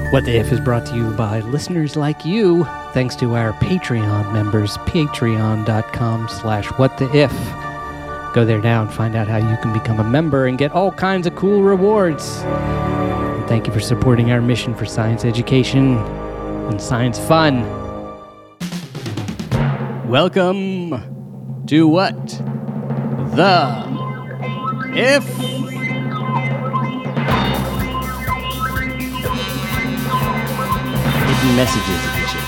What the If is brought to you by listeners like you, thanks to our Patreon members, patreon.com/whattheif. Go there now and find out how you can become a member and get all kinds of cool rewards. And thank you for supporting our mission for science education and science fun. Welcome to What the If. Hidden Messages edition.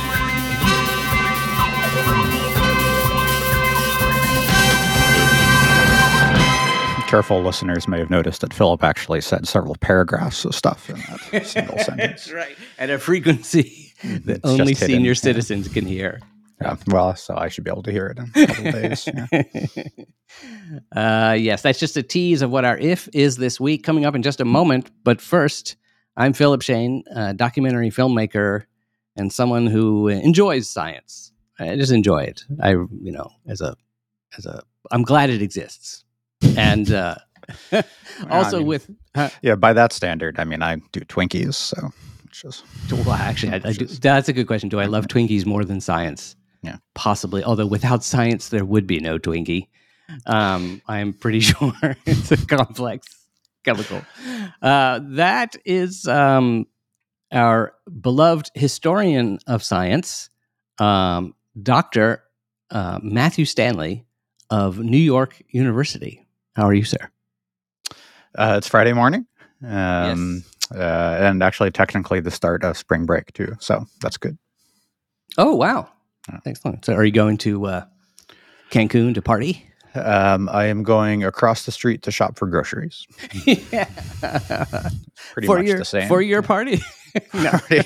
Careful listeners may have noticed that Philip actually said several paragraphs of stuff in that single sentence. That's right. At a frequency that It's only just hidden, senior yeah. citizens can hear. Yeah, well, so I should be able to hear it in a couple of days. Yeah. Yes, that's just a tease of what our if is this week, coming up in just a moment. But first, I'm Philip Shane, a documentary filmmaker and someone who enjoys science. I just enjoy it. I'm glad it exists. And also with... Yeah, by that standard, I mean, I do Twinkies, so it's just... Well, actually, I do. That's a good question. Do I love Twinkies more than science? Yeah. Possibly. Although without science, there would be no Twinkie. I'm pretty sure it's a complex chemical. That is our beloved historian of science, Dr. Matthew Stanley of New York University. How are you, sir? It's Friday morning. Yes. And actually, technically, the start of spring break, too. So that's good. Oh, wow. Yeah. Excellent. So are you going to Cancun to party? I am going across the street to shop for groceries. Yeah. Pretty much the same. For your party? No. Yeah.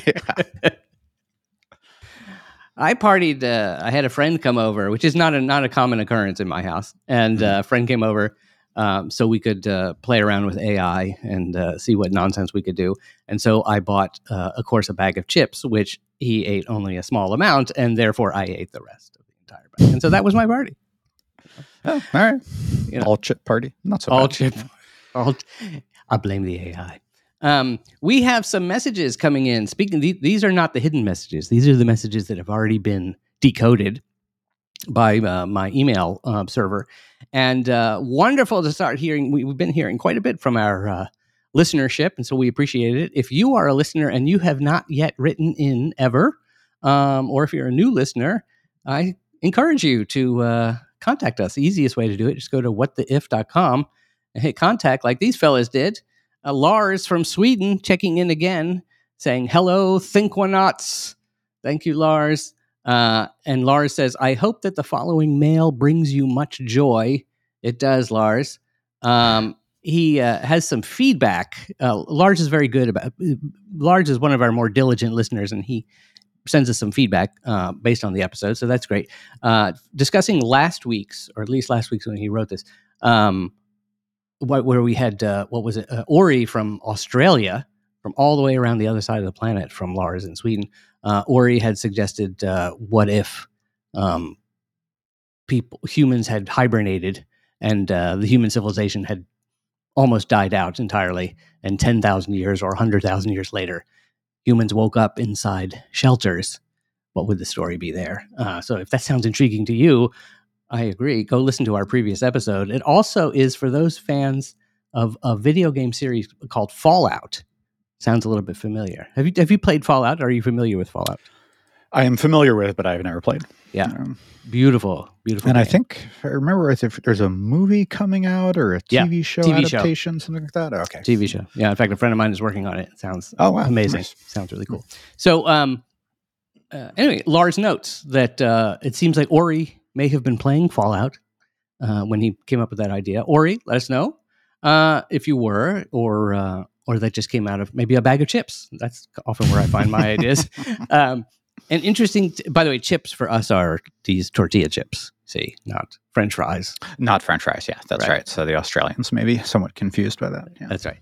I partied. I had a friend come over, which is not a common occurrence in my house. And a friend came over so we could play around with AI and see what nonsense we could do. And so I bought, of course, a bag of chips, which he ate only a small amount, and therefore I ate the rest of the entire bag. And so that was my party. Oh, all right. You know. All chip party. Not so All bad. chip. I blame the AI. We have some messages coming in. Speaking, these are not the hidden messages. These are the messages that have already been decoded by my email server. And wonderful to start hearing. We've been hearing quite a bit from our listenership, and so we appreciate it. If you are a listener and you have not yet written in ever, or if you're a new listener, I encourage you to contact us. The easiest way to do it, just go to whattheif.com and hit contact like these fellas did. Lars from Sweden checking in again, saying, hello, Thinkwonauts. Thank you, Lars. And Lars says, I hope that the following mail brings you much joy. It does, Lars. He has some feedback. Lars is very good about... Lars is one of our more diligent listeners, and he sends us some feedback based on the episode, so that's great. Discussing last week's, or at least last week's when he wrote this, where we had, Ori from Australia, from all the way around the other side of the planet from Lars in Sweden. Ori had suggested, what if humans had hibernated and the human civilization had almost died out entirely, and 10,000 years or 100,000 years later, humans woke up inside shelters. What would the story be there? So if that sounds intriguing to you, I agree. Go listen to our previous episode. It also is for those fans of a video game series called Fallout. Sounds a little bit familiar. Have you played Fallout? Are you familiar with Fallout? I am familiar with it, but I've never played. Yeah. Beautiful. And game. I think, I remember if there's a movie coming out or a TV show TV show. adaptation, something like that. Okay. TV show. Yeah. In fact, a friend of mine is working on it. It sounds amazing. Nice. Sounds really cool. So anyway, Lars notes that it seems like Ori may have been playing Fallout when he came up with that idea. Ori, let us know if you were, or that just came out of maybe a bag of chips. That's often where I find my ideas. And interesting, by the way, chips for us are these tortilla chips. See, not French fries. Not French fries. Yeah, that's right. So the Australians may be somewhat confused by that. Yeah. That's right.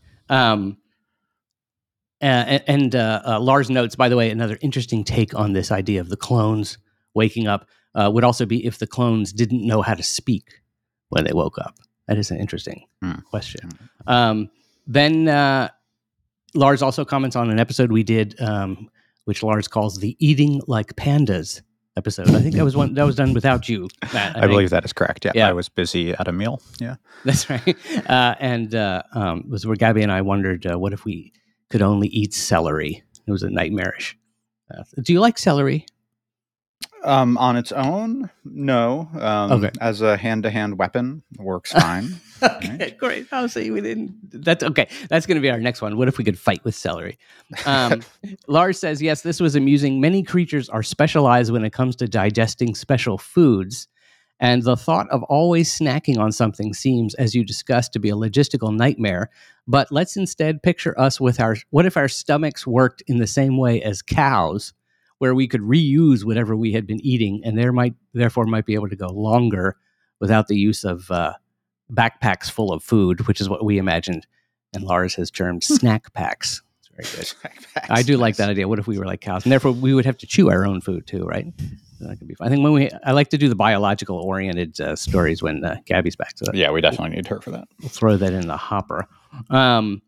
Lars notes, by the way, another interesting take on this idea of the clones waking up would also be if the clones didn't know how to speak when they woke up. That is an interesting question. Then Lars also comments on an episode we did, which Lars calls the "Eating Like Pandas" episode. I think that was done without you, Matt. I believe that is correct. Yeah, Yeah. I was busy at a meal. Yeah, That's right. And was where Gabby and I wondered, what if we could only eat celery? It was a nightmarish. Do you like celery? On its own, no. Okay. As a hand-to-hand weapon, works fine. Okay, Right. great. I'll see. We didn't. That's okay. That's going to be our next one. What if we could fight with celery? Lars says, yes, this was amusing. Many creatures are specialized when it comes to digesting special foods. And the thought of always snacking on something seems, as you discussed, to be a logistical nightmare. But let's instead picture us with what if our stomachs worked in the same way as cows, where we could reuse whatever we had been eating and therefore might be able to go longer without the use of backpacks full of food, which is what we imagined. And Lars has termed snack packs. It's very good. I do like that idea. What if we were like cows? And therefore we would have to chew our own food too, right? So that could be fun. I think I like to do the biological oriented stories when Gabby's back. So Yeah, we definitely need her for that. we'll throw that in the hopper. And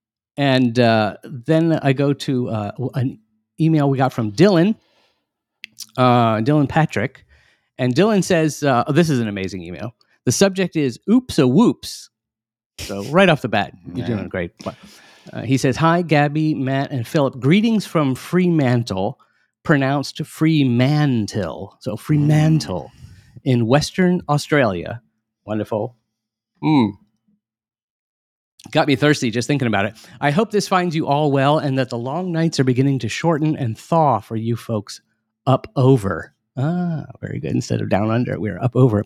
then I go to an email we got from Dylan Patrick. And Dylan says, this is an amazing email. The subject is oops a whoops. So right off the bat, you're doing great. He says, hi, Gabby, Matt, and Philip. Greetings from Fremantle, pronounced Fremantle. So Fremantle in Western Australia. Wonderful. Got me thirsty just thinking about it. I hope this finds you all well and that the long nights are beginning to shorten and thaw for you folks up over. Very good. Instead of down under, we're up over.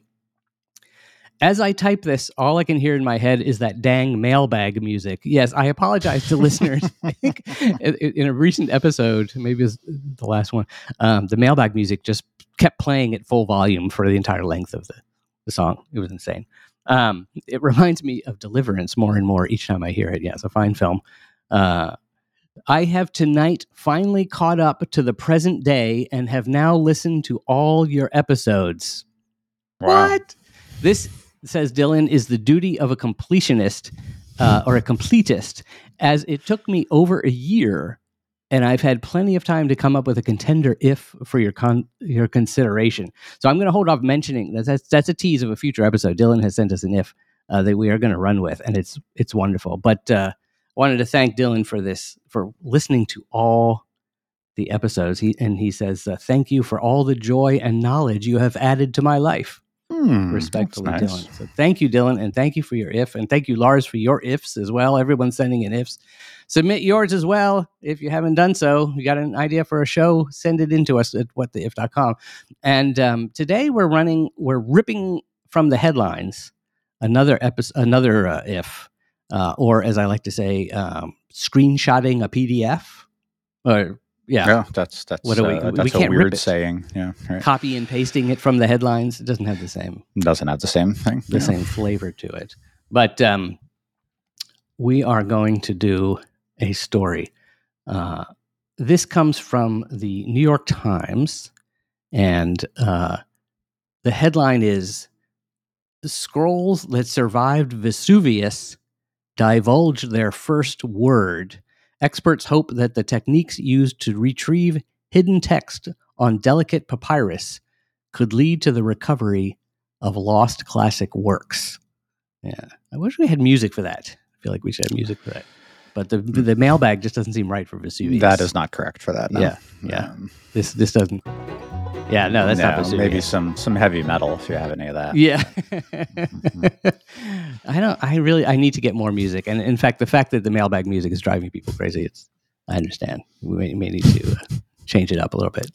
As I type this, all I can hear in my head is that dang mailbag music. Yes, I apologize to listeners. I think in a recent episode, maybe it was the last one, the mailbag music just kept playing at full volume for the entire length of the song. It was insane. It reminds me of Deliverance more and more each time I hear it. Yeah, it's a fine film. I have tonight finally caught up to the present day and have now listened to all your episodes. Wow. What? This, says Dylan, is the duty of a completionist or a completist, as it took me over a year and I've had plenty of time to come up with a contender if for your consideration. So I'm going to hold off mentioning that's a tease of a future episode. Dylan has sent us an if that we are going to run with, and it's wonderful. But wanted to thank Dylan for listening to all the episodes. He says, thank you for all the joy and knowledge you have added to my life. Respectfully, nice. Dylan. So thank you, Dylan, and thank you for your if, and thank you, Lars, for your ifs as well. Everyone's sending in ifs. Submit yours as well if you haven't done so. You got an idea for a show, send it into us at whattheif.com. And today we're ripping from the headlines another if, or as I like to say, screenshotting a PDF. Or yeah, that's What do we that's can't a rip weird it. saying. Yeah, right. Copy and pasting it from the headlines. It doesn't have the same Doesn't have the same thing. same flavor to it. But we are going to do a story. This comes from the New York Times, and the headline is "The Scrolls That Survived Vesuvius Divulged Their First Word. Experts hope that the techniques used to retrieve hidden text on delicate papyrus could lead to the recovery of lost classic works." Yeah, I wish we had music for that. I feel like we should have music for that. But the mailbag just doesn't seem right for Vesuvius. That is not correct for that. No. Yeah. This doesn't. Yeah, no, that's not Vesuvius. Maybe some heavy metal if you have any of that. Yeah. I need to get more music. And in fact, the fact that the mailbag music is driving people crazy, I understand. We may need to change it up a little bit.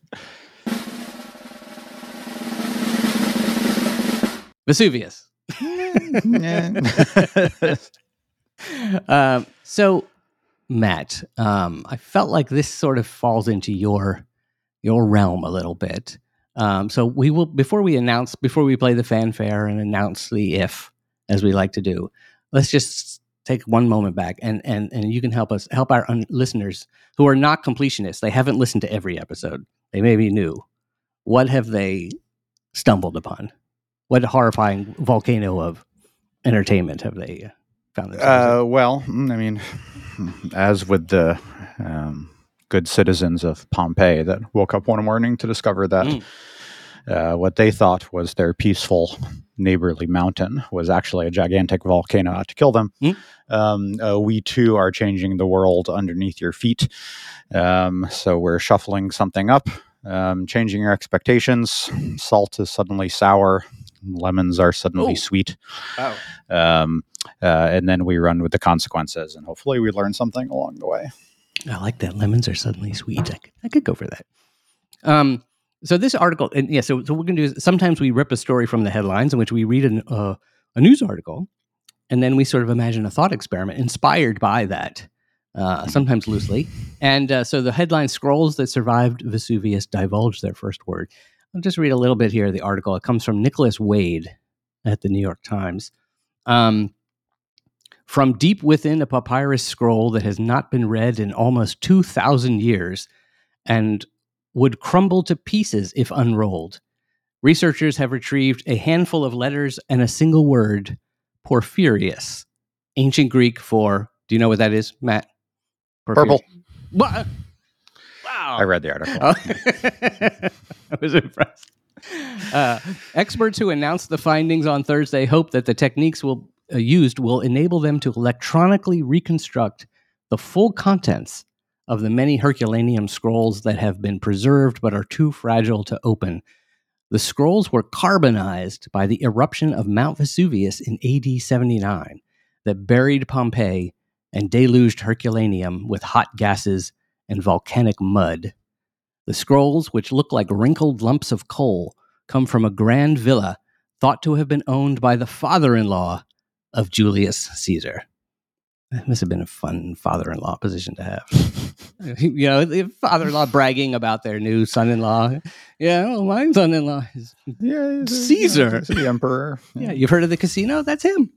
Vesuvius. So, Matt, I felt like this sort of falls into your realm a little bit. So we will, before we play the fanfare and announce the if, as we like to do, let's just take one moment back and you can help our listeners who are not completionists. They haven't listened to every episode. They may be new. What have they stumbled upon? What horrifying volcano of entertainment have they found themselves in? Well, I mean, as with the good citizens of Pompeii that woke up one morning to discover that what they thought was their peaceful neighborly mountain was actually a gigantic volcano out to kill them. We too are changing the world underneath your feet. So we're shuffling something up, changing your expectations. Salt is suddenly sour. Lemons are suddenly sweet. Wow. And then we run with the consequences, and hopefully we learn something along the way. I like that. Lemons are suddenly sweet. I could go for that. So this article, and yeah, so what we're going to do is sometimes we rip a story from the headlines in which we read a news article, and then we sort of imagine a thought experiment inspired by that, sometimes loosely. And so the headline, "Scrolls That Survived Vesuvius Divulge Their First Word." I'll just read a little bit here of the article. It comes from Nicholas Wade at the New York Times. From deep within a papyrus scroll that has not been read in almost 2,000 years and would crumble to pieces if unrolled, researchers have retrieved a handful of letters and a single word, Porphyrius, ancient Greek for, do you know what that is, Matt? Purple. What? Wow. I read the article. I was impressed. Experts who announced the findings on Thursday hope that the techniques used will enable them to electronically reconstruct the full contents of the many Herculaneum scrolls that have been preserved but are too fragile to open. The scrolls were carbonized by the eruption of Mount Vesuvius in AD 79 that buried Pompeii and deluged Herculaneum with hot gases and volcanic mud. The scrolls, which look like wrinkled lumps of coal, come from a grand villa thought to have been owned by the father-in-law of Julius Caesar. That must have been a fun father-in-law position to have. You know, the father-in-law bragging about their new son-in-law. Yeah, well, my son-in-law is Caesar. He's the emperor. Yeah, you've heard of the casino? That's him.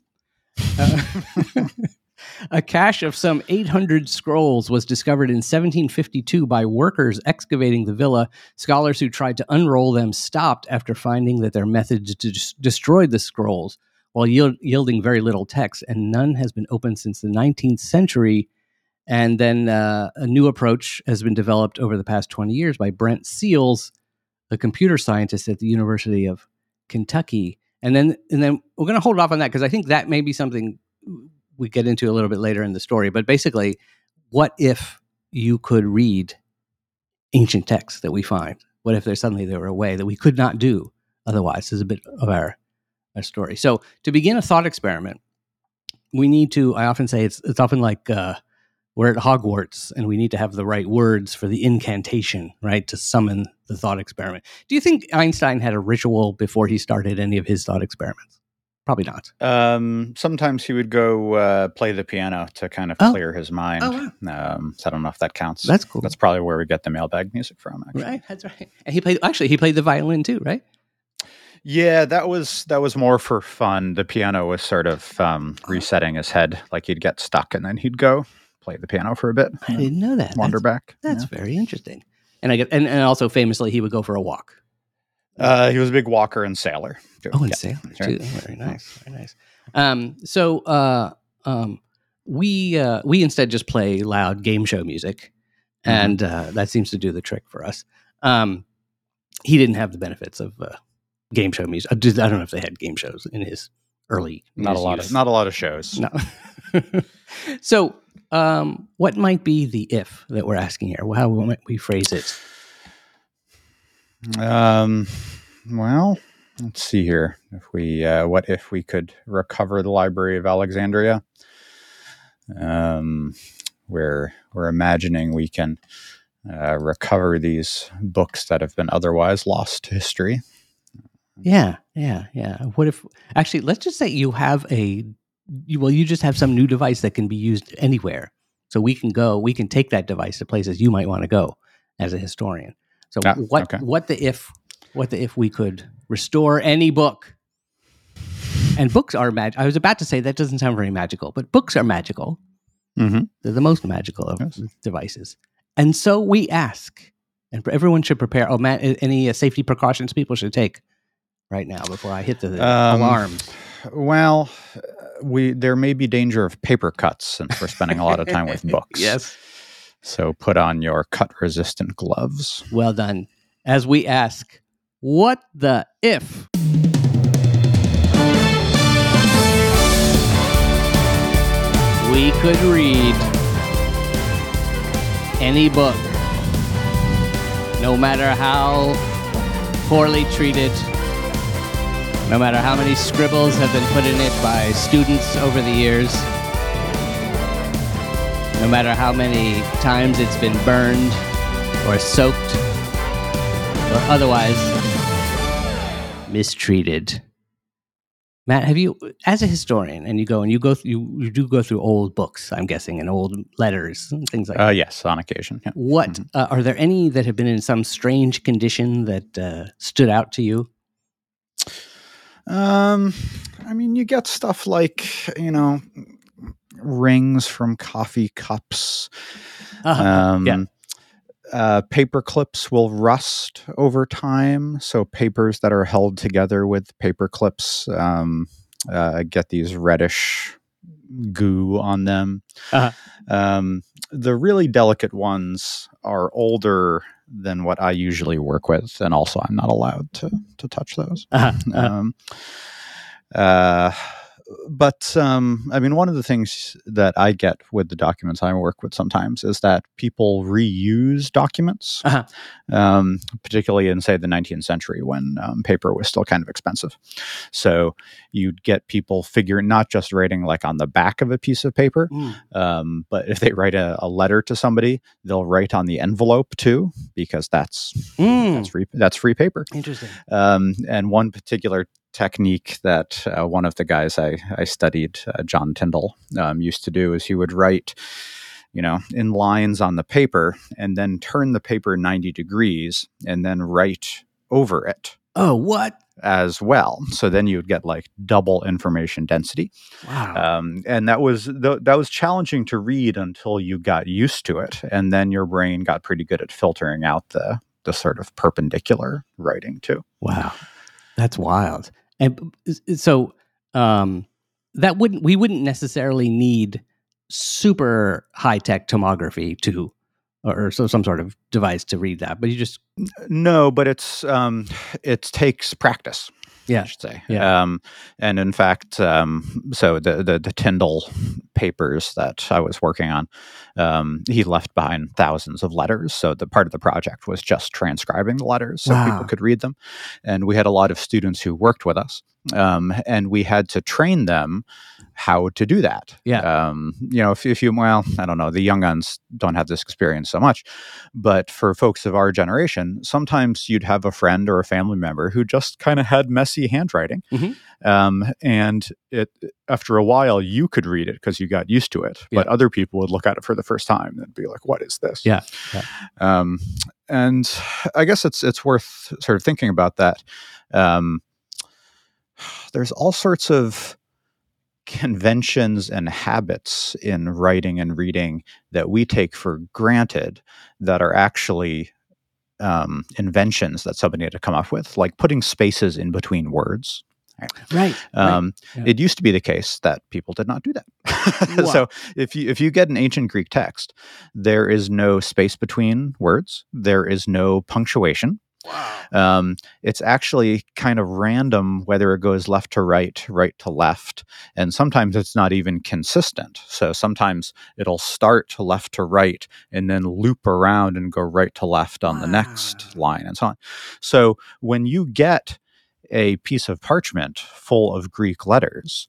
A cache of some 800 scrolls was discovered in 1752 by workers excavating the villa. Scholars who tried to unroll them stopped after finding that their methods destroyed the scrolls while yielding very little text, and none has been opened since the 19th century. And then a new approach has been developed over the past 20 years by Brent Seals, a computer scientist at the University of Kentucky. And then we're going to hold off on that because I think that may be something we get into a little bit later in the story. But basically, what if you could read ancient texts that we find? What if there were a way that we could not do otherwise? This is a bit of our story. So to begin a thought experiment, we need to, I often say it's often like we're at Hogwarts and we need to have the right words for the incantation, right, to summon the thought experiment. Do you think Einstein had a ritual before he started any of his thought experiments? Probably not. Sometimes he would go play the piano to kind of clear his mind. Oh, wow. So I don't know if that counts. That's cool. That's probably where we get the mailbag music from, actually. Right, that's right. And he played the violin too, right? Yeah, that was more for fun. The piano was sort of resetting his head, like he'd get stuck and then he'd go play the piano for a bit. I didn't know that. Wander back. That's very interesting. And and also famously, he would go for a walk. He was a big walker and sailor. Oh, and sailor too. Very nice, very nice. So we instead just play loud game show music, and that seems to do the trick for us. He didn't have the benefits of game show music. I don't know if they had game shows in his early. Not a lot of shows. No. So, what might be the if that we're asking here? How might we phrase it? Well, let's see here. If we, what if we could recover the Library of Alexandria? We're imagining we can recover these books that have been otherwise lost to history. Yeah. What if, actually, let's just say you have you just have some new device that can be used anywhere. So we can take that device to places you might want to go as a historian. So what the if we could restore any book? And books are magic. I was about to say that doesn't sound very magical, but books are magical. Mm-hmm. They're the most magical of devices. And so we ask, and everyone should prepare. Oh, Matt, any safety precautions people should take right now before I hit the alarms? Well, there may be danger of paper cuts since we're spending a lot of time with books. Yes. So put on your cut-resistant gloves. Well done. As we ask, what the if? We could read any book, no matter how poorly treated, no matter how many scribbles have been put in it by students over the years, no matter how many times it's been burned or soaked or otherwise mistreated. Matt, have you, as a historian, and you do go through old books, I'm guessing, and old letters and things like that. Yes, on occasion. Yeah. What are there any that have been in some strange condition that stood out to you? I mean, you get stuff like, rings from coffee cups. Yeah. Paper clips will rust over time. So papers that are held together with paper clips get these reddish goo on them. The really delicate ones are older than what I usually work with, and also I'm not allowed to touch those. But I mean, one of the things that I get with the documents I work with sometimes is that people reuse documents, particularly in, say, the 19th century when paper was still kind of expensive. So you'd get people not just writing like on the back of a piece of paper, but if they write a letter to somebody, they'll write on the envelope too, because that's free paper. Interesting. And one particular technique that one of the guys I studied, John Tyndall, used to do is he would write, in lines on the paper and then turn the paper 90 degrees and then write over it. Oh, what? As well. So then you'd get like double information density. Wow. And that was challenging to read until you got used to it. And then your brain got pretty good at filtering out the sort of perpendicular writing too. Wow. That's wild. And so we wouldn't necessarily need super high-tech tomography or some sort of device to read that, but you just no, but it takes practice. Yeah, I should say. Yeah. And in fact, so the Tyndall papers that I was working on, he left behind thousands of letters. So the part of the project was just transcribing the letters so people could read them. And we had a lot of students who worked with us, and we had to train them how to do that. Yeah. If you, I don't know, the young guns don't have this experience so much, but for folks of our generation, sometimes you'd have a friend or a family member who just kind of had messy handwriting. Mm-hmm. And after a while, you could read it because you got used to it, but other people would look at it for the first time and be like, what is this? Yeah. And I guess it's worth sort of thinking about that. There's all sorts of conventions and habits in writing and reading that we take for granted that are actually inventions that somebody had to come up with, like putting spaces in between words. Right. It used to be the case that people did not do that. So if you get an ancient Greek text, there is no space between words. There is no punctuation. Wow. It's actually kind of random whether it goes left to right to left, and sometimes it's not even consistent. So sometimes it'll start to left to right and then loop around and go right to left on the next line and so on. So when you get a piece of parchment full of Greek letters,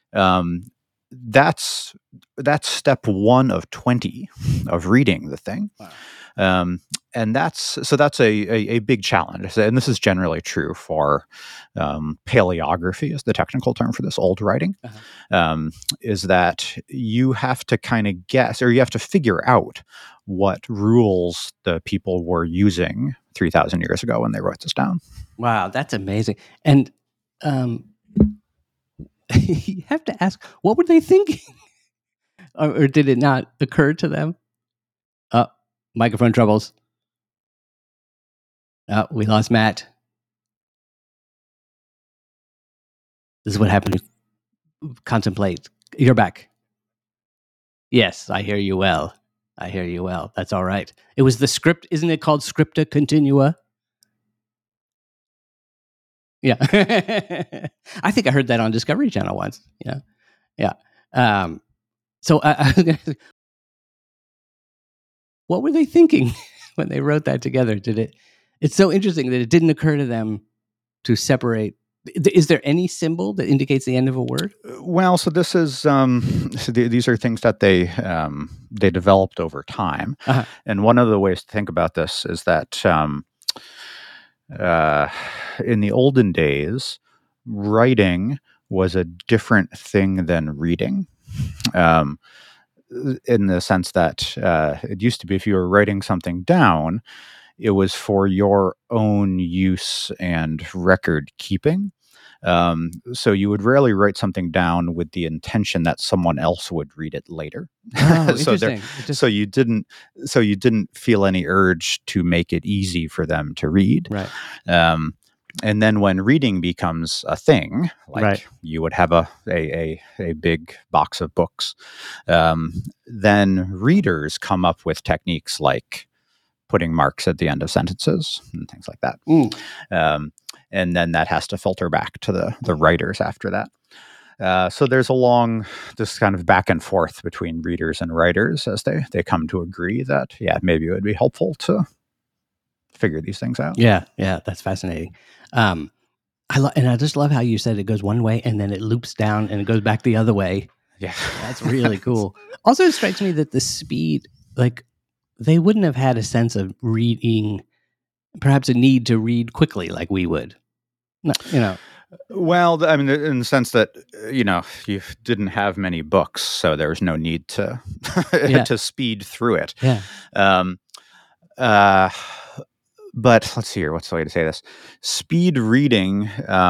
that's step 1 of 20 of reading the thing. Wow. And that's a big challenge. And this is generally true for paleography, is the technical term for this, old writing, is that you have to kind of guess, or you have to figure out what rules the people were using 3,000 years ago when they wrote this down. Wow, that's amazing. And you have to ask, what were they thinking? or did it not occur to them? Microphone troubles. We lost Matt. This is what happened to contemplate You're back. Yes, I hear you well. I hear you well. That's all right. It was the script. Isn't it called Scripta Continua? Yeah. I think I heard that on Discovery Channel once. Yeah. Yeah. So I was gonna say, what were they thinking when they wrote that together? It's so interesting that it didn't occur to them to separate. Is there any symbol that indicates the end of a word? Well, so this is these are things that they developed over time, and one of the ways to think about this is that in the olden days, writing was a different thing than reading. In the sense that it used to be, if you were writing something down, it was for your own use and record keeping. So you would rarely write something down with the intention that someone else would read it later. Oh, so interesting. so you didn't feel any urge to make it easy for them to read. Right. And then when reading becomes a thing, like Right. you would have a big box of books, then readers come up with techniques like putting marks at the end of sentences and things like that. And then that has to filter back to the writers after that. So there's this kind of back and forth between readers and writers as they come to agree that, yeah, maybe it would be helpful to figure these things out. Yeah, that's fascinating. And I just love how you said it goes one way and then it loops down and it goes back the other way. Yeah, that's really cool. Also, it strikes me that the speed, like they wouldn't have had a sense of reading, perhaps a need to read quickly like we would. Well, I mean, in the sense that you didn't have many books, so there was no need to to speed through it. Yeah. But let's see here. What's the way to say this? Speed reading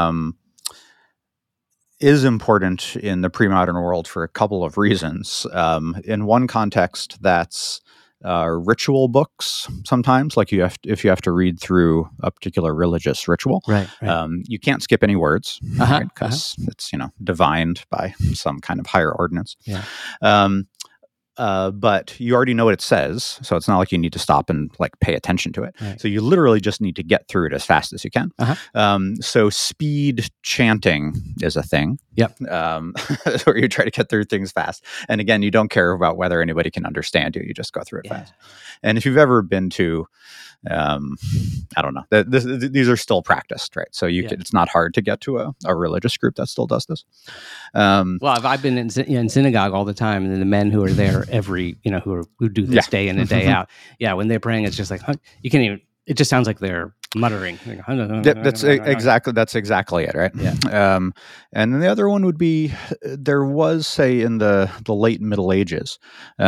is important in the pre-modern world for a couple of reasons. In one context, that's ritual books. Sometimes, like if you have to read through a particular religious ritual, right. You can't skip any words because it's divined by some kind of higher ordinance. Yeah. But you already know what it says, so it's not like you need to stop and pay attention to it. Right. So you literally just need to get through it as fast as you can. So speed chanting is a thing. Yep. Where you try to get through things fast. And again, you don't care about whether anybody can understand you. You just go through it fast. And if you've ever been to, I don't know, these are still practiced, right? So it's not hard to get to a religious group that still does this. Well, I've been in synagogue all the time, and then the men who are there who do this day in and day out. Yeah, when they're praying, it's just like you can't even. It just sounds like they're muttering. That's exactly it, right? Yeah. And then the other one would be there was, say, in the late Middle Ages,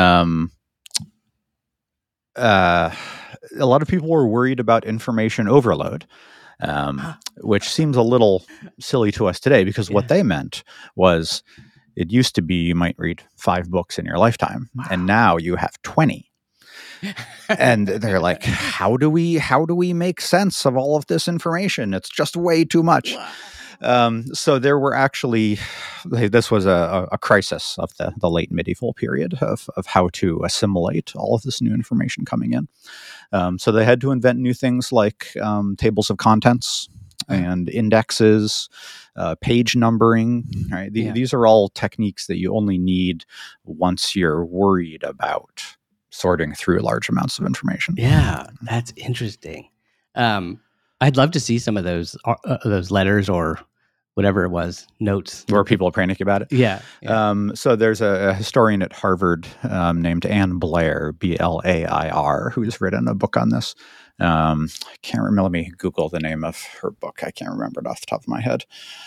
a lot of people were worried about information overload, which seems a little silly to us today because what they meant was it used to be you might read 5 books in your lifetime, and now you have 20. And they're like, how do we make sense of all of this information? It's just way too much. So there were actually, this was a crisis of the late medieval period of how to assimilate all of this new information coming in. So they had to invent new things like tables of contents and indexes, page numbering. Right? These are all techniques that you only need once you're worried about sorting through large amounts of information. Yeah, that's interesting. I'd love to see some of those letters or whatever it was, notes. Where people are panicking about it. Yeah. So there's a historian at Harvard named Ann Blair, Blair, who's written a book on this. I can't remember. Let me Google the name of her book. I can't remember it off the top of my head.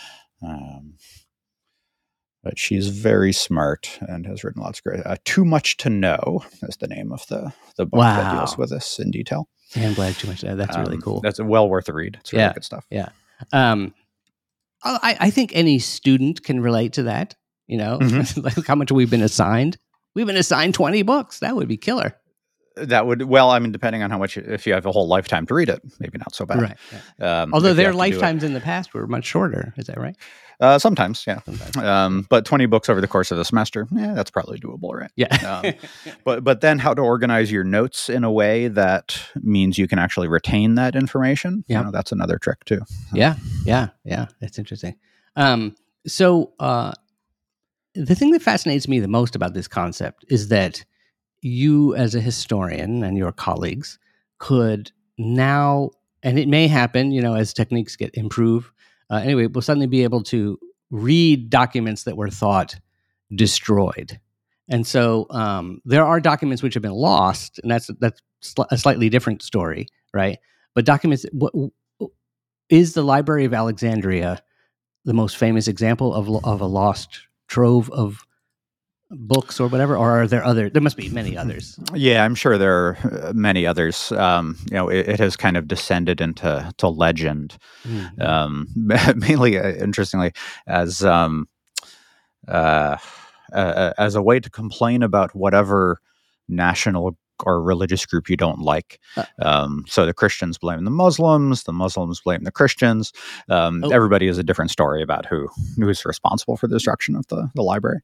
But she's very smart and has written lots of great. Too Much to Know is the name of the book that deals with this in detail. Ann Blair, Too Much to Know. That's really cool. That's well worth a read. It's really good stuff. Yeah. I think any student can relate to that. Like how much we've been assigned. We've been assigned 20 books. That would be killer. That would, well, I mean, depending on how much, if you have a whole lifetime to read it, maybe not so bad. Right. Although if you their have to do it. lifetimes in the past were much shorter. Is that right? Sometimes, yeah. But 20 books over the course of the semester, that's probably doable, right? Yeah. But then how to organize your notes in a way that means you can actually retain that information. Yeah. You know, that's another trick too. Yeah. That's interesting. So the thing that fascinates me the most about this concept is that you, as a historian, and your colleagues could now, and it may happen, you know, as techniques get improve. Anyway, we'll suddenly be able to read documents that were thought destroyed, and so there are documents which have been lost, and that's a slightly different story, right? But documents. Is the Library of Alexandria the most famous example of a lost trove of books or whatever, or are there other? There must be many others. Yeah, I'm sure there are many others. You know, it has kind of descended into legend, mainly, interestingly, as a way to complain about whatever national or religious group you don't like. So the Christians blame the Muslims blame the Christians. Everybody has a different story about who's responsible for the destruction of the library.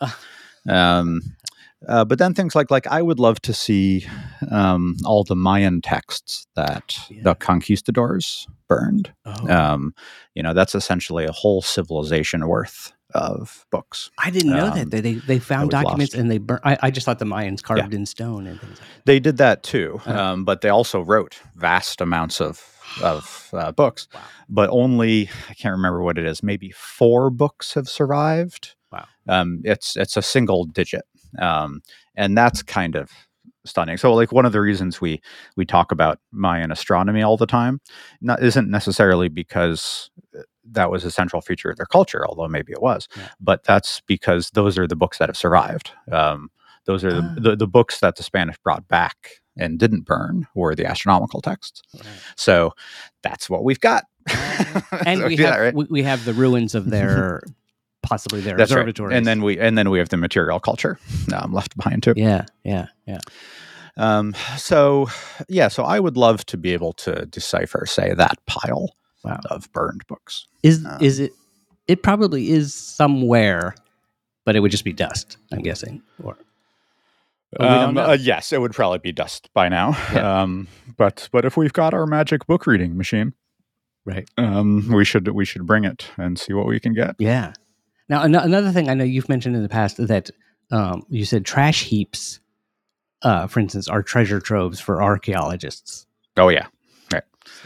But then things like I would love to see all the Mayan texts that the conquistadors burned. You know, that's essentially a whole civilization worth of books. I didn't know that they found documents lost. And they burned. I just thought the Mayans carved in stone and things like that. They did that too, but they also wrote vast amounts of books. Wow. But only, I can't remember what it is, maybe 4 books have survived. Wow. It's a single digit, and that's kind of stunning. So, like, one of the reasons we talk about Mayan astronomy all the time isn't necessarily because that was a central feature of their culture, although maybe it was. Yeah. But that's because those are the books that have survived. Those are the books that the Spanish brought back and didn't burn were the astronomical texts. Right. So that's what we've got. And so we have the ruins of their possibly their that's observatories. Right. And then we have the material culture left behind too. Yeah. So I would love to be able to decipher, say, that pile of burned books. Is it? It probably is somewhere, but it would just be dust, I'm guessing. Or we don't know. Yes, it would probably be dust by now. Yeah. But if we've got our magic book reading machine, right, we should bring it and see what we can get. Yeah. Now, another thing I know you've mentioned in the past that you said trash heaps, for instance, are treasure troves for archaeologists. Oh yeah, right.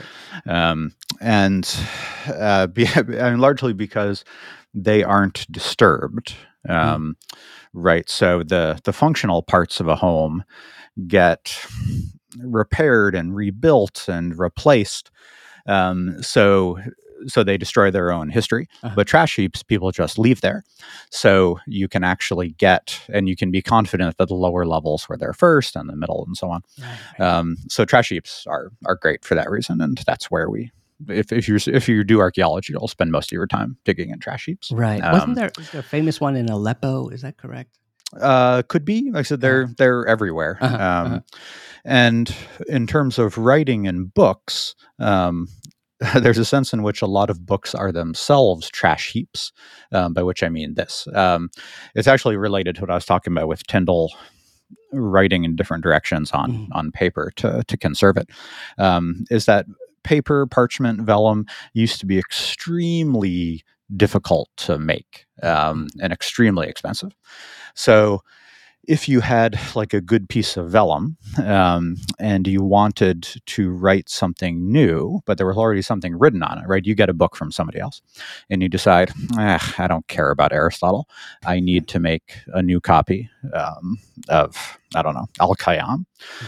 And largely because they aren't disturbed. Right. So the functional parts of a home get repaired and rebuilt and replaced. So they destroy their own history. But trash heaps, people just leave there. So you can actually get, and you can be confident that the lower levels were there first and the middle and so on. Right. So trash heaps are great for that reason. And that's where if you do archaeology, you'll spend most of your time digging in trash heaps. Right. Wasn't there a famous one in Aleppo? Is that correct? Could be. Like I said, they're everywhere. And in terms of writing in books, there's a sense in which a lot of books are themselves trash heaps, by which I mean this. It's actually related to what I was talking about with Tyndall writing in different directions on paper to conserve it. Is that paper, parchment, vellum used to be extremely difficult to make and extremely expensive. So if you had like a good piece of vellum and you wanted to write something new, but there was already something written on it, right? You get a book from somebody else and you decide, I don't care about Aristotle. I need to make a new copy of, I don't know, Al-Khayyam.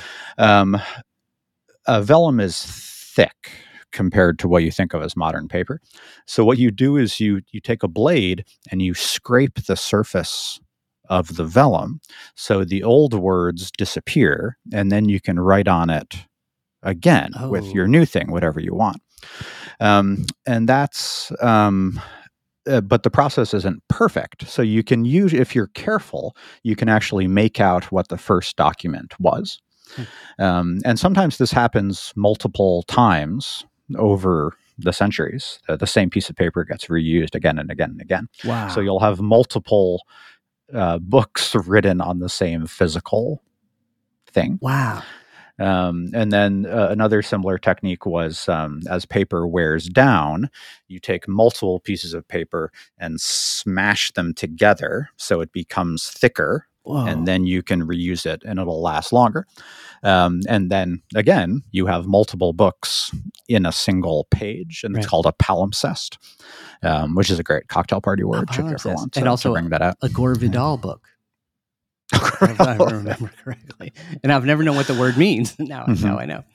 Vellum is thick compared to what you think of as modern paper. So what you do is you take a blade and you scrape the surface of the vellum so the old words disappear, and then you can write on it again with your new thing, whatever you want. And that's but the process isn't perfect. So you can use, if you're careful, you can actually make out what the first document was. And sometimes this happens multiple times over the centuries. The same piece of paper gets reused again and again and again. Wow. So you'll have multiple books written on the same physical thing. Wow. And then another similar technique was as paper wears down, you take multiple pieces of paper and smash them together so it becomes thicker. Whoa. And then you can reuse it and it'll last longer. And then again, you have multiple books in a single page, and it's called a palimpsest, which is a great cocktail party word if you ever want to, and also bring that out. A Gore Vidal book. If I remember correctly. And I've never known what the word means. Now I know.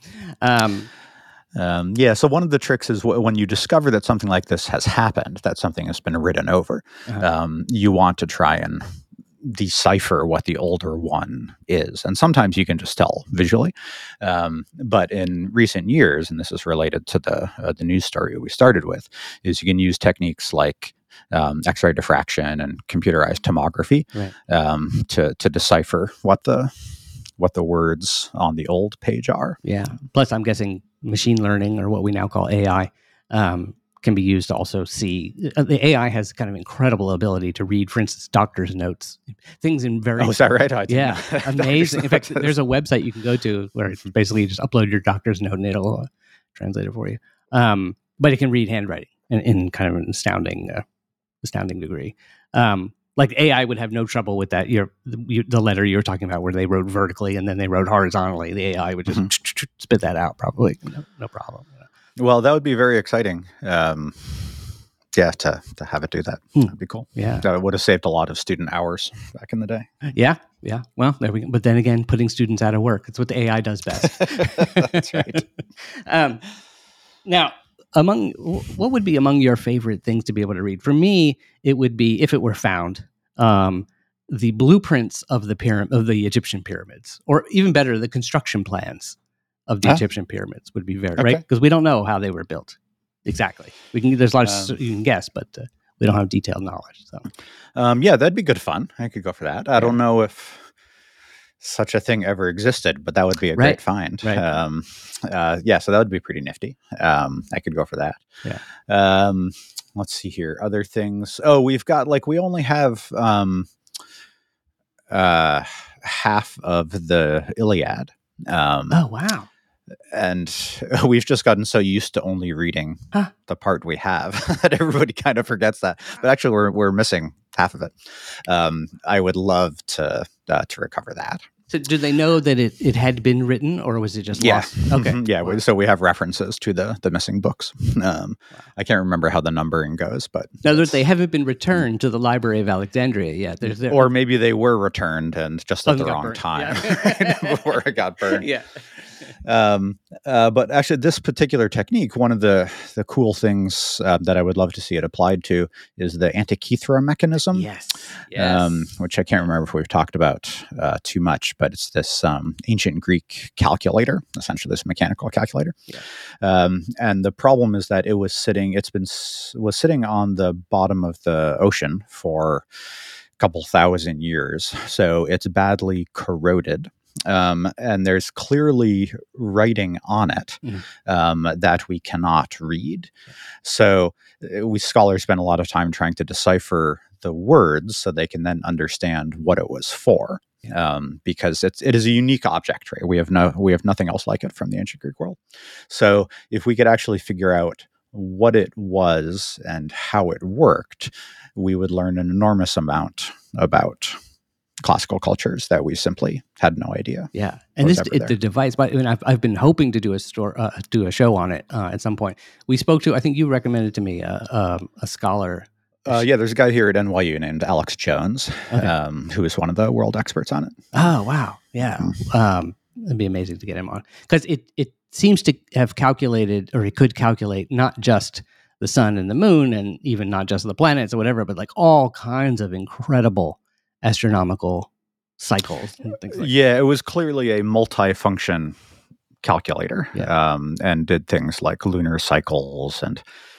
So one of the tricks is when you discover that something like this has happened, that something has been written over, you want to try and decipher what the older one is. And sometimes you can just tell visually. But in recent years, and this is related to the news story we started with, is you can use techniques like X-ray diffraction and computerized tomography to decipher what the words on the old page are. Yeah. Plus, I'm guessing machine learning, or what we now call AI, can be used to also see. The AI has kind of incredible ability to read, for instance, doctor's notes, things in very. Oh, is that right? Yeah, amazing. In fact, there's a website you can go to where it's basically just upload your doctor's note and it'll translate it for you. But it can read handwriting in kind of an astounding degree. Like AI would have no trouble with that. The letter you were talking about, where they wrote vertically and then they wrote horizontally, the AI would just spit that out probably, no problem. Well, that would be very exciting. To have it do that. That'd be cool. Yeah, that would have saved a lot of student hours back in the day. Yeah. Well, there we go. But then again, putting students out of work, it's what the AI does best. That's right. Now, what would be among your favorite things to be able to read? For me, it would be, if it were found, the blueprints of the Egyptian pyramids, or even better, the construction plans of the Egyptian pyramids would be right, because we don't know how they were built exactly. There's a lot of you can guess, but we don't have detailed knowledge. So, that'd be good fun. I could go for that. I don't know if such a thing ever existed, but that would be a great find. Right. So that would be pretty nifty. I could go for that. Yeah. Let's see here. Other things. Oh, we've got, we only have half of the Iliad. Oh, wow. And we've just gotten so used to only reading the part we have that everybody kind of forgets that. But actually, we're missing half of it. I would love to recover that. So, do they know that it had been written, or was it just lost? Okay. Yeah. Wow. So we have references to the missing books. I can't remember how the numbering goes, but in other words, they haven't been returned to the Library of Alexandria yet. Or maybe they were returned and just at the wrong time before it got burned. Yeah. But actually, this particular technique, one of the cool things that I would love to see it applied to is the Antikythera mechanism. Yes. Which I can't remember if we've talked about too much, but it's this ancient Greek calculator, essentially this mechanical calculator. Yeah. And the problem is that was sitting on the bottom of the ocean for a couple thousand years, so it's badly corroded. And there's clearly writing on it that we cannot read. So scholars spend a lot of time trying to decipher the words so they can then understand what it was for. Because it is a unique object, right? We have nothing else like it from the ancient Greek world. So if we could actually figure out what it was and how it worked, we would learn an enormous amount about classical cultures that we simply had no idea. Yeah, and the device. But I've been hoping to do a show on it at some point. We spoke to, I think you recommended to me a scholar. There's a guy here at NYU named Alex Jones, who is one of the world experts on it. Oh wow, yeah, it'd be amazing to get him on, because it seems to have calculated, or it could calculate, not just the sun and the moon, and even not just the planets or whatever, but like all kinds of incredible astronomical cycles and things like that. It was clearly a multi-function calculator, and did things like lunar cycles and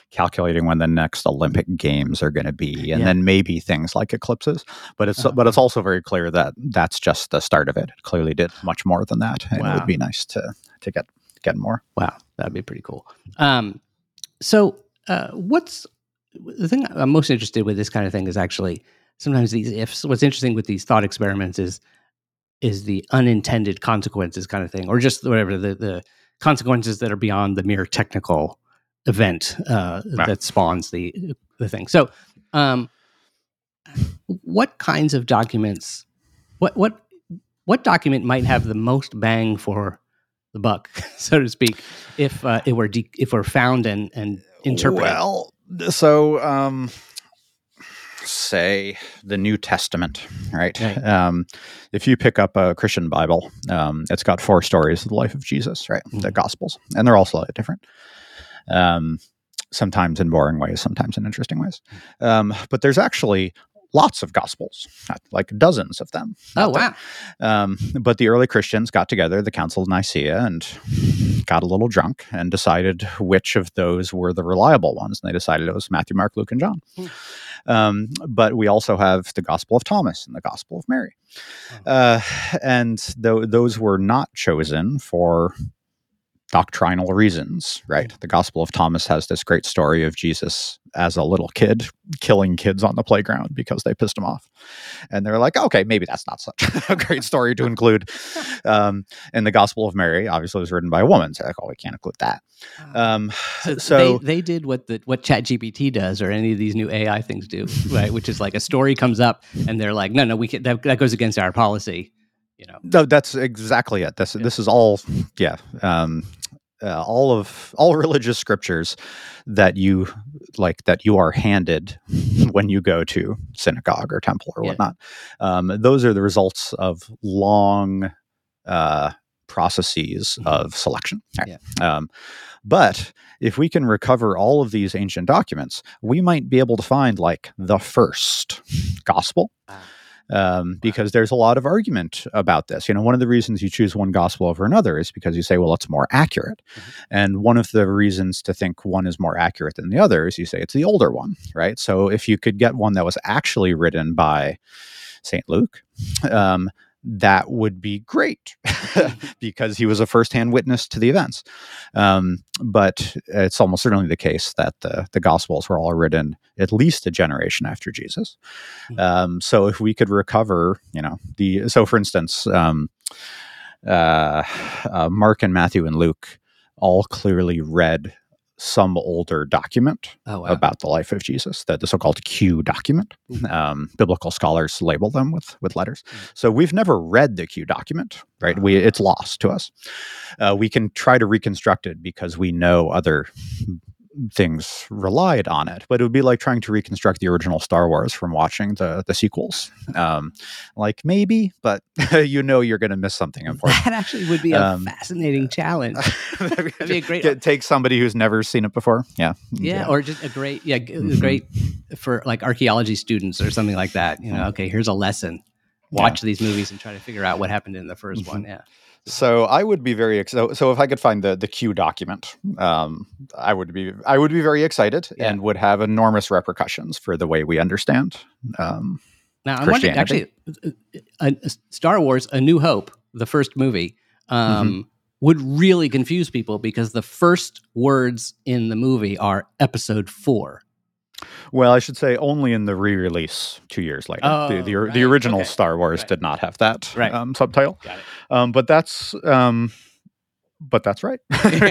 calculating when the next Olympic Games are going to be, and Yeah. then maybe things like eclipses. But it's also very clear that that's just the start of it. It clearly did much more than that, and it would be nice to get more. Wow, that'd be pretty cool. So what's the thing I'm most interested with this kind of thing is actually sometimes these ifs. What's interesting with these thought experiments is the unintended consequences kind of thing, or just whatever the consequences that are beyond the mere technical event that spawns the thing. So, what kinds of documents? What document might have the most bang for the buck, so to speak, if we're found and interpreted? Well, so say the New Testament, right? If you pick up a Christian Bible, it's got 4 stories of the life of Jesus, right? Mm-hmm. The Gospels, and they're all slightly different. Sometimes in boring ways, sometimes in interesting ways. But there's actually lots of Gospels, like dozens of them. Oh, wow. But the early Christians got together, the Council of Nicaea, and got a little drunk and decided which of those were the reliable ones. And they decided it was Matthew, Mark, Luke, and John. But we also have the Gospel of Thomas and the Gospel of Mary. And those were not chosen for doctrinal reasons, right? The Gospel of Thomas has this great story of Jesus as a little kid killing kids on the playground because they pissed him off. And they're like, okay, maybe that's not such a great story to include. And the Gospel of Mary obviously was written by a woman. So like, oh, we can't include that. So they did what ChatGPT does, or any of these new AI things do, right? Which is like a story comes up and they're like, no, we can't, that goes against our policy. No, that's exactly it. This is all, all religious scriptures that you are handed when you go to synagogue or temple or whatnot. Those are the results of long processes of selection. But if we can recover all of these ancient documents, we might be able to find like the first gospel. Because there's a lot of argument about this. One of the reasons you choose one gospel over another is because you say, well, it's more accurate. Mm-hmm. And one of the reasons to think one is more accurate than the other is you say it's the older one, right? So if you could get one that was actually written by St. Luke, that would be great because he was a firsthand witness to the events. But it's almost certainly the case that the Gospels were all written at least a generation after Jesus. So if we could recover, for instance, Mark and Matthew and Luke all clearly read some older document about the life of Jesus, the so-called Q document. Biblical scholars label them with letters. So we've never read the Q document, right? It's lost to us. We can try to reconstruct it because we know other things relied on it, but it would be like trying to reconstruct the original Star Wars from watching the sequels. Like maybe, but you're going to miss something important. That actually would be a fascinating challenge. That'd be a great take somebody who's never seen it before. Yeah, or just a great great for like archaeology students or something like that. Okay, here's a lesson. Watch these movies and try to figure out what happened in the first one. Yeah. So I would be very excited. So if I could find the Q document, I would be very excited and would have enormous repercussions for the way we understand. Now I'm wondering, actually, Star Wars: A New Hope, the first movie, would really confuse people because the first words in the movie are Episode 4. Well, I should say only in the re-release 2 years later. The original Star Wars did not have that subtitle. Got it. But that's right.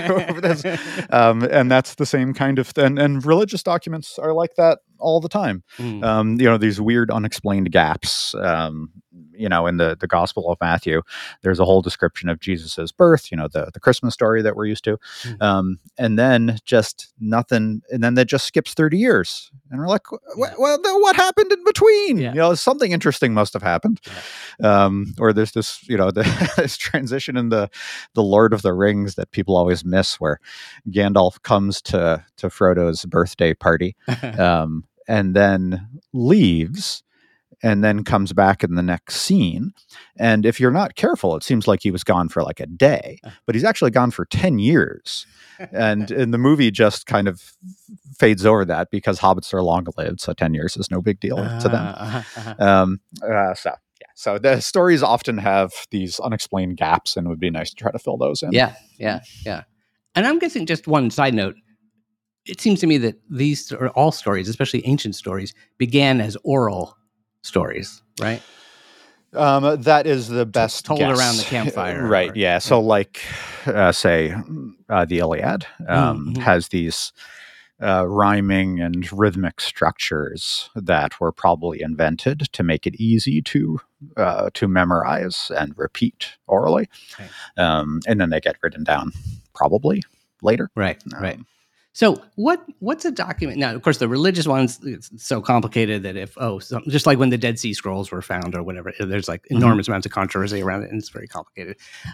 And that's the same kind of and religious documents are like that all the time. These weird unexplained gaps. In the Gospel of Matthew, there's a whole description of Jesus's birth, the Christmas story that we're used to. And then just nothing. And then that just skips 30 years. And we're like, well, what happened in between? Something interesting must have happened. Or there's this, this transition in the Lord of the Rings that people always miss, where Gandalf comes to Frodo's birthday party and then leaves. and then comes back in the next scene. And if you're not careful, it seems like he was gone for like a day, but he's actually gone for 10 years. And in the movie just kind of fades over that because hobbits are long lived. So 10 years is no big deal to them. So the stories often have these unexplained gaps, and it would be nice to try to fill those in. Yeah. And I'm guessing, just one side note, it seems to me that these are all stories, especially ancient stories, began as oral stories, right? That is the best told guess. Around the campfire, right? Yeah. So, like, say, the Iliad has these rhyming and rhythmic structures that were probably invented to make it easy to memorize and repeat orally, and then they get written down probably later. Right. So what's a document? Now, of course, the religious ones, it's so complicated that just like when the Dead Sea Scrolls were found or whatever, there's like enormous amounts of controversy around it, and it's very complicated.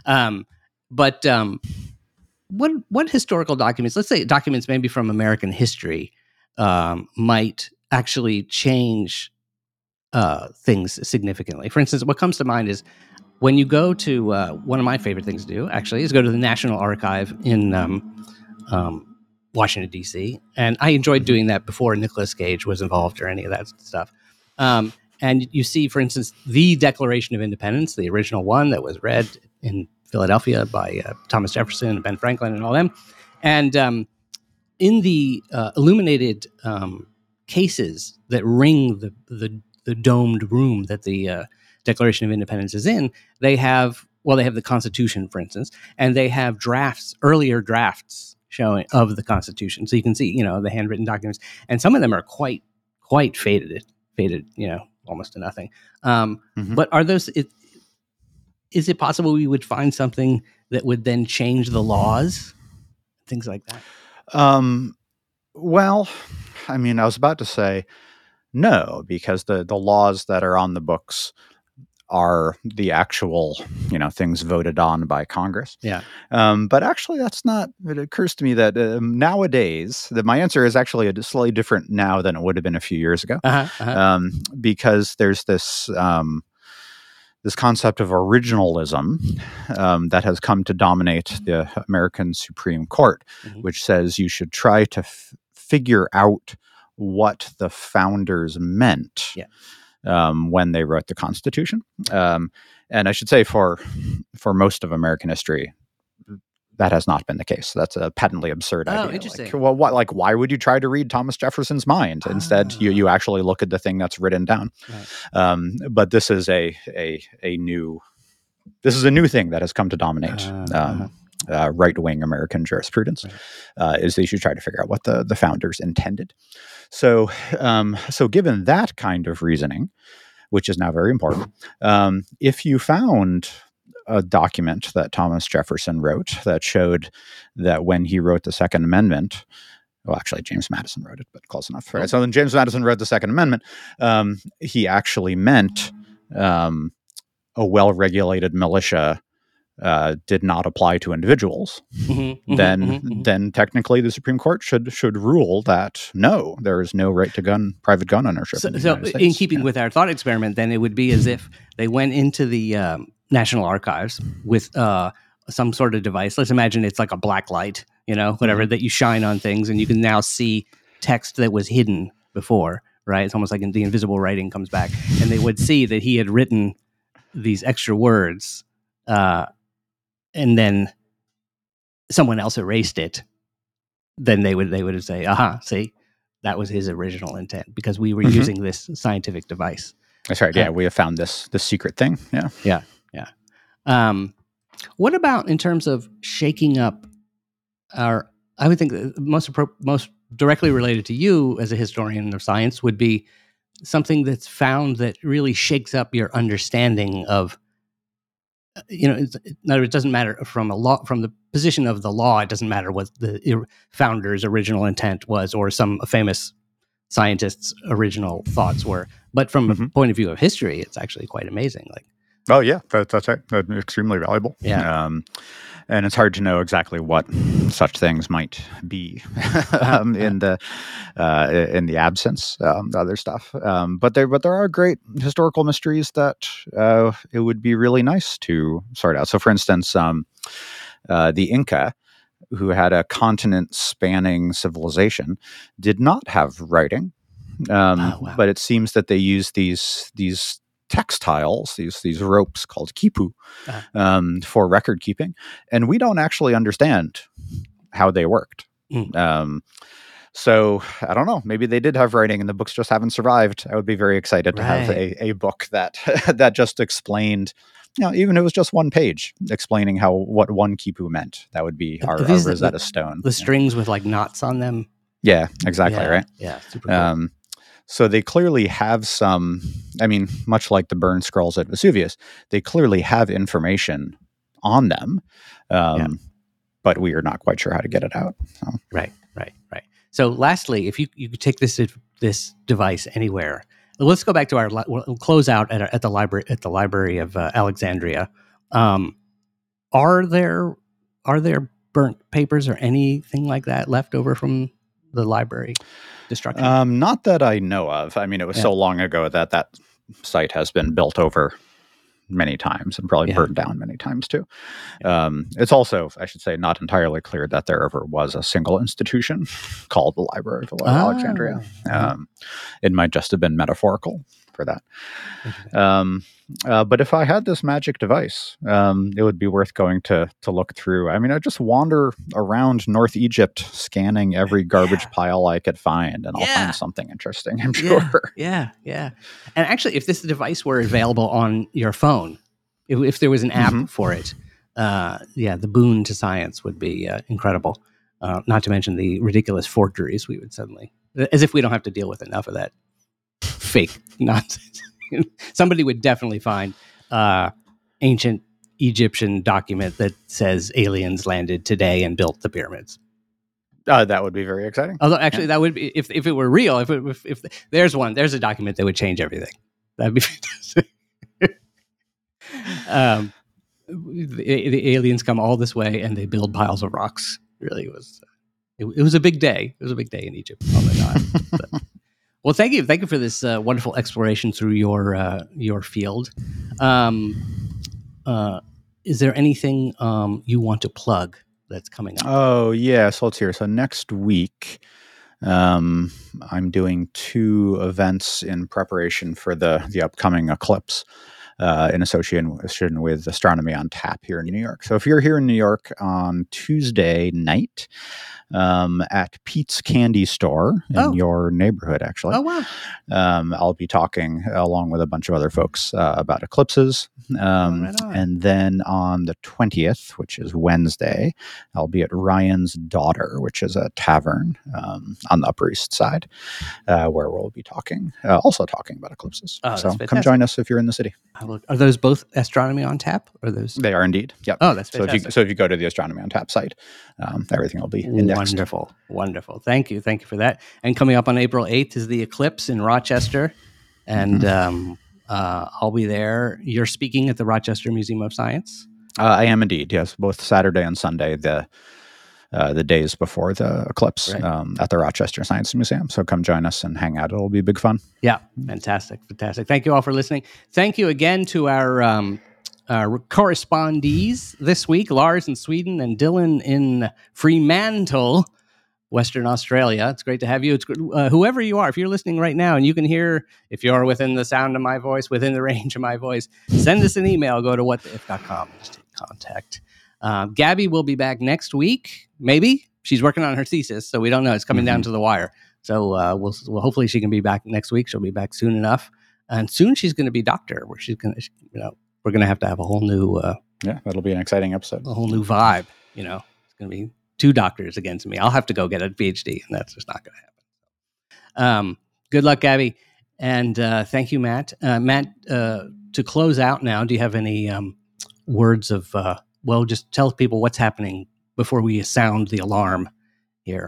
But what historical documents, let's say documents maybe from American history, might actually change things significantly? For instance, what comes to mind is when you go to one of my favorite things to do, actually, is go to the National Archive in Washington, D.C. And I enjoyed doing that before Nicolas Cage was involved or any of that stuff. And you see, for instance, the Declaration of Independence, the original one that was read in Philadelphia by Thomas Jefferson and Ben Franklin and all them. And in the illuminated cases that ring the domed room that the Declaration of Independence is in, they have the Constitution, for instance, and they have earlier drafts showing of the Constitution. So you can see, the handwritten documents, and some of them are quite faded, almost to nothing. But are those, is it possible we would find something that would then change the laws? Things like that? Well, I mean, I was about to say no, because the laws that are on the books are the actual, things voted on by Congress. Yeah. But actually, that's not, it occurs to me that nowadays, that my answer is actually slightly different now than it would have been a few years ago. Because there's this concept of originalism that has come to dominate the American Supreme Court, which says you should try to figure out what the founders meant. Yeah. When they wrote the Constitution. And I should say for most of American history, that has not been the case. That's a patently absurd idea. Interesting. Why would you try to read Thomas Jefferson's mind? Instead, you actually look at the thing that's written down. Right. But this is a new thing that has come to dominate right-wing American jurisprudence. Right. Is they should try to figure out what the founders intended. So given that kind of reasoning, which is now very important, if you found a document that Thomas Jefferson wrote that showed that when he wrote the Second Amendment, well, actually James Madison wrote it, but close enough. Right? So when James Madison wrote the Second Amendment, he actually meant a well-regulated militia did not apply to individuals, then technically the Supreme Court should rule that no, there is no right to private gun ownership. So in keeping with our thought experiment, then it would be as if they went into the National Archives with some sort of device. Let's imagine it's like a black light, whatever that you shine on things, and you can now see text that was hidden before. Right? It's almost like the invisible writing comes back, and they would see that he had written these extra words. And then someone else erased it, then they would say, aha, see, that was his original intent because we were using this scientific device. That's right. Yeah, we have found this secret thing. Yeah. What about in terms of shaking up I would think the most directly related to you as a historian of science would be something that's found that really shakes up your understanding of, it doesn't matter from the position of the law. It doesn't matter what the founder's original intent was, or some famous scientist's original thoughts were. But from a point of view of history, it's actually quite amazing. Oh yeah, that's right. That's extremely valuable. Yeah. and it's hard to know exactly what such things might be in the absence of other stuff. But there are great historical mysteries that it would be really nice to sort out. So, for instance, the Inca, who had a continent-spanning civilization, did not have writing, but it seems that they used these textiles, these ropes called quipu, for record keeping, and we don't actually understand how they worked. So I don't know. Maybe they did have writing, and the books just haven't survived. I would be very excited to have a book that that just explained. Even if it was just one page explaining what one quipu meant. That would be our Rosetta Stone. The strings with like knots on them. Yeah, exactly. Right. Yeah, super cool. So they clearly have some, much like the burn scrolls at Vesuvius, they clearly have information on them, but we are not quite sure how to get it out. So. Right. So lastly, if you could take this device anywhere, let's go back to we'll close out at the Library of Alexandria. Are there burnt papers or anything like that left over from the library destruction? Not that I know of. It was so long ago that site has been built over many times and probably burned down many times too. It's also, I should say, not entirely clear that there ever was a single institution called the Library of Alexandria. It might just have been metaphorical for that. But if I had this magic device, it would be worth going to look through. I just wander around North Egypt scanning every garbage pile I could find, and I'll find something interesting, I'm sure. Yeah. And actually, if this device were available on your phone, if there was an app for it, the boon to science would be incredible. Not to mention the ridiculous forgeries we would suddenly, as if we don't have to deal with enough of that fake nonsense. Somebody would definitely find ancient Egyptian document that says aliens landed today and built the pyramids. That would be very exciting. Although, actually, that would be if it were real. If there's a document that would change everything. That'd be fantastic. The aliens come all this way and they build piles of rocks. Really, it was a big day. It was a big day in Egypt on the Nile. Well, thank you for this wonderful exploration through your field. Is there anything you want to plug that's coming up? Oh, yeah. So let's hear. So next week, I'm doing 2 events in preparation for the upcoming eclipse in association with Astronomy on Tap here in New York. So if you're here in New York on Tuesday night, at Pete's Candy Store in your neighborhood, actually. Oh, wow. I'll be talking along with a bunch of other folks about eclipses. And then on the 20th, which is Wednesday, I'll be at Ryan's Daughter, which is a tavern on the Upper East Side, where we'll be also talking about eclipses. So come join us if you're in the city. Are those both Astronomy on Tap? They are indeed. Yep. Oh, that's fantastic. So if you go to the Astronomy on Tap site, everything will be indexed. Wonderful. Thank you for that. And coming up on April 8th is the eclipse in Rochester, and I'll be there. You're speaking at the Rochester Museum of Science? I am indeed, yes, both Saturday and Sunday, the days before the eclipse, at the Rochester Science Museum. So come join us and hang out. It'll be big fun. Yeah, fantastic. Thank you all for listening. Thank you again to our correspondees this week, Lars in Sweden and Dylan in Fremantle, Western Australia. It's great to have you. It's whoever you are, if you're listening right now and you can hear, if you're within the sound of my voice, within the range of my voice, send us an email. Go to whattheif.com. Just take contact. Gabby will be back next week. Maybe she's working on her thesis, so we don't know. It's coming down to the wire. So we'll hopefully she can be back next week. She'll be back soon enough, and soon she's going to be doctor, where she's going to, we're going to have a whole new. That'll be an exciting episode. A whole new vibe. It's going to be 2 doctors against me. I'll have to go get a PhD, and that's just not going to happen. Good luck, Gabby, and thank you, Matt. Matt, to close out now, do you have any words of? Just tell people what's happening before we sound the alarm here.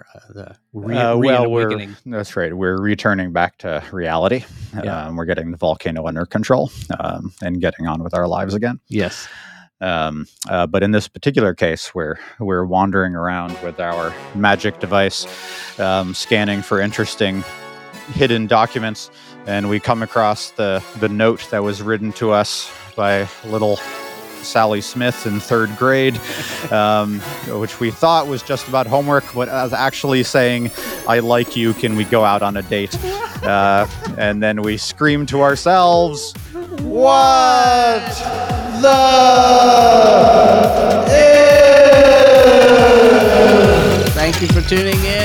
That's right. We're returning back to reality. We're getting the volcano under control and getting on with our lives again. Yes. But in this particular case, where we're wandering around with our magic device, scanning for interesting hidden documents, and we come across the note that was written to us by little Sally Smith in 3rd grade, which we thought was just about homework, but was actually saying, "I like you, can we go out on a date?" And then we scream to ourselves, "What the Thank you for tuning in.